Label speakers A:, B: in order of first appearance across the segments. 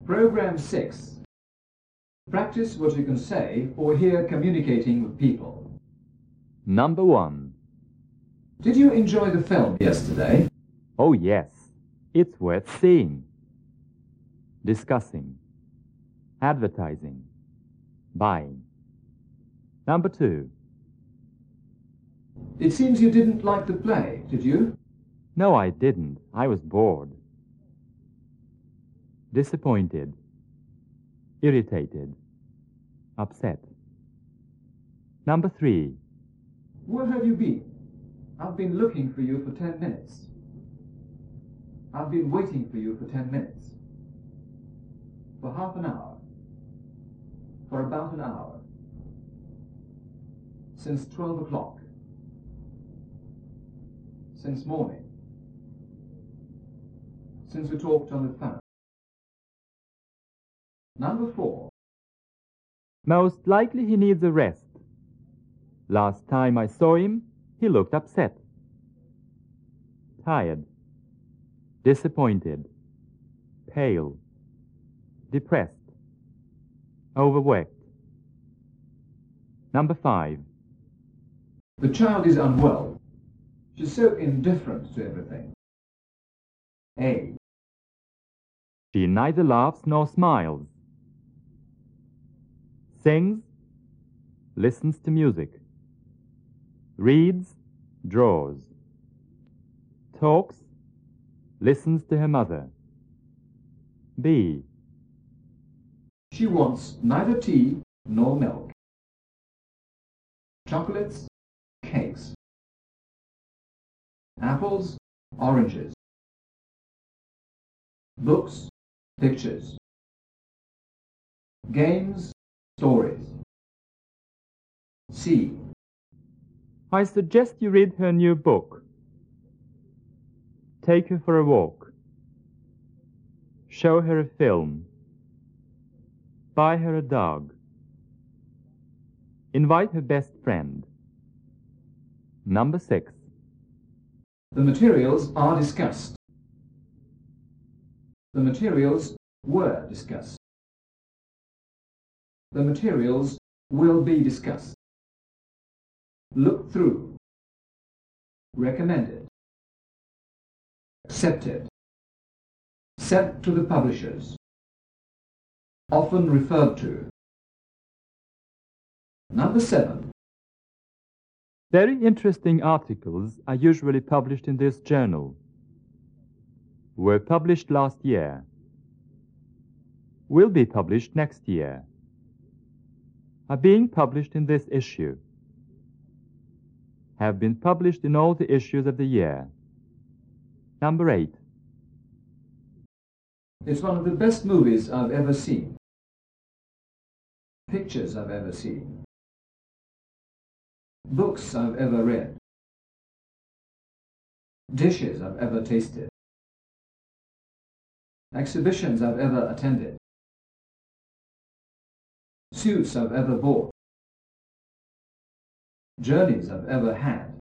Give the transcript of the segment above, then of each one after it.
A: Program 6. Practice what you can say or hear communicating with people.
B: Number 1.
A: Did you enjoy the film yesterday?
B: Oh yes, it's worth seeing. Discussing. Advertising. Buying. Number 2.
A: It seems you didn't like the play, did you?
B: No, I didn't. I was bored. Disappointed. Irritated. Upset. Number 3.
A: Where have you been? I've been looking for you for 10 minutes. I've been waiting for you for 10 minutes. For half an hour. For about an hour. Since 12 o'clock. Since morning. Since we talked on the phone. Number 4.
B: Most likely he needs a rest. Last time I saw him, he looked upset. Tired. Disappointed. Pale. Depressed. Overworked. Number 5.
A: The child is unwell. She's so indifferent to everything. A.
B: She neither laughs nor smiles. Sings. Listens to music. Reads. Draws. Talks. Listens to her mother. B.
A: She wants neither tea nor milk. Chocolates, cakes. Apples, oranges. Books, pictures. Games, stories. C.
B: I suggest you read her new book. Take her for a walk. Show her a film. Buy her a dog. Invite her best friend. Number 6.
A: The materials are discussed. The materials were discussed. The materials will be discussed. Look through. Recommended. Accepted. Sent to the publishers. Often referred to. Number 7.
B: Very interesting articles are usually published in this journal. Were published last year. Will be published next year. Are being published in this issue. Have been published in all the issues of the year. Number 8.
A: It's one of the best movies I've ever seen. Pictures I've ever seen. Books I've ever read. Dishes I've ever tasted. Exhibitions I've ever attended. Suits I've ever bought. Journeys I've ever had.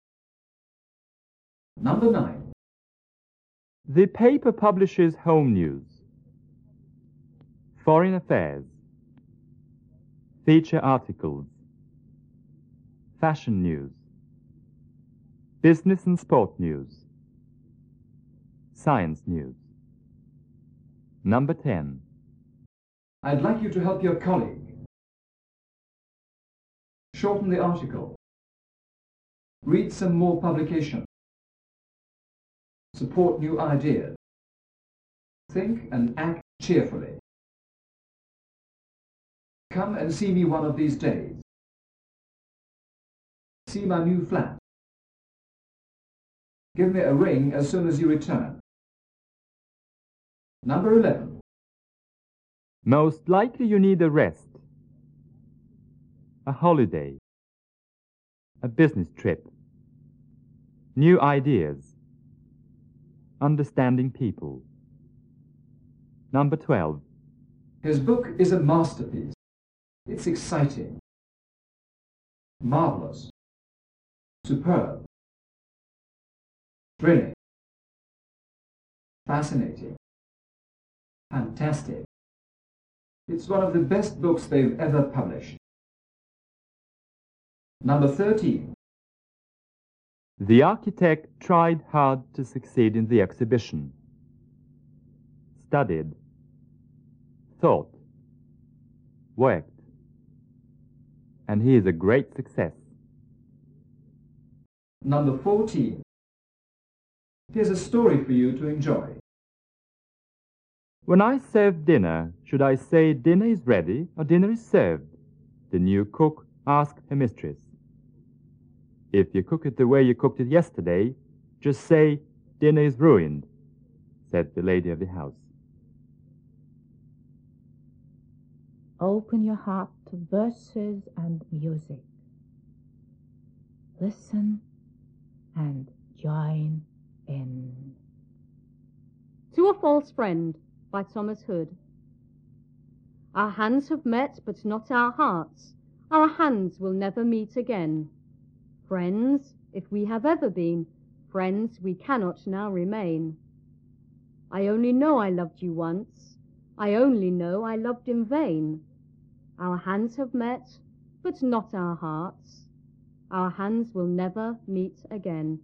A: Number 9.
B: The paper publishes home news, foreign affairs, feature articles, fashion news, business and sport news, science news. Number 10.
A: I'd like you to help your colleague. Shorten the article. Read some more publications. Support new ideas. Think and act cheerfully. Come and see me one of these days. See my new flat. Give me a ring as soon as you return. Number 11.
B: Most likely you need a rest, a holiday, a business trip, new ideas, understanding people. Number 12.
A: His book is a masterpiece. It's exciting, marvelous, superb, thrilling, fascinating, fantastic. It's one of the best books they've ever published. Number 13.
B: The architect tried hard to succeed in the exhibition. Studied, thought, worked, and he is a great success.
A: Number 14. Here's a story for you to enjoy.
B: When I serve dinner, should I say dinner is ready or dinner is served? The new cook asked her mistress. If you cook it the way you cooked it yesterday, just say dinner is ruined, said the lady of the house.
C: Open your heart to verses and music. Listen and join in.
D: To a False Friend by Thomas Hood. Our hands have met, but not our hearts. Our hands will never meet again. Friends, if we have ever been, friends we cannot now remain. I only know I loved you once. I only know I loved in vain. Our hands have met, but not our hearts. Our hands will never meet again.